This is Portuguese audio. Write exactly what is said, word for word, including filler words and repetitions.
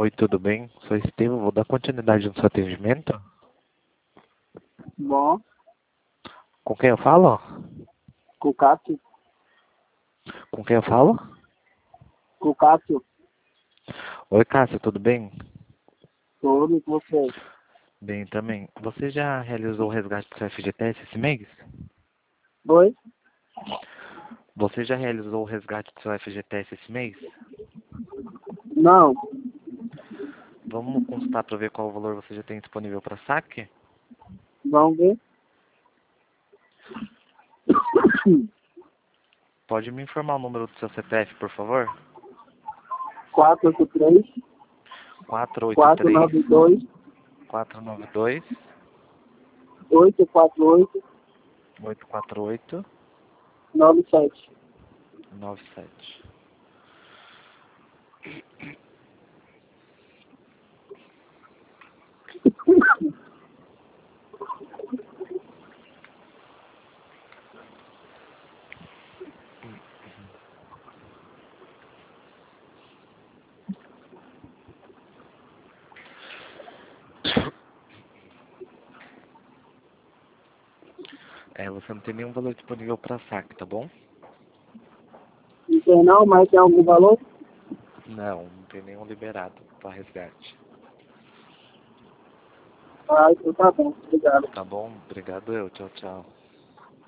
Oi, tudo bem? Sou Estevam, vou dar continuidade no seu atendimento. Bom, Com quem eu falo? com o Cássio. Com quem eu falo? Com o Cássio. Oi, Cássio, tudo bem? Tudo com você. Bem também. Você já realizou o resgate do seu F G T S esse mês? Oi? Você já realizou o resgate do seu F G T S esse mês? Não. Vamos consultar para ver qual valor você já tem disponível para saque? Vamos ver. Pode me informar o número do seu C P F, por favor? quatro oito três, quatro oito quatro três, nove dois, quatro nove dois, oito quatro oito, oito quatro oito, nove sete. nove sete. É, você não tem nenhum valor disponível para saque, tá bom? Não tem não, mas tem algum valor? Não, não tem nenhum liberado para resgate. Ah, então tá bom. Obrigado. Tá bom? Obrigado eu. Tchau, tchau.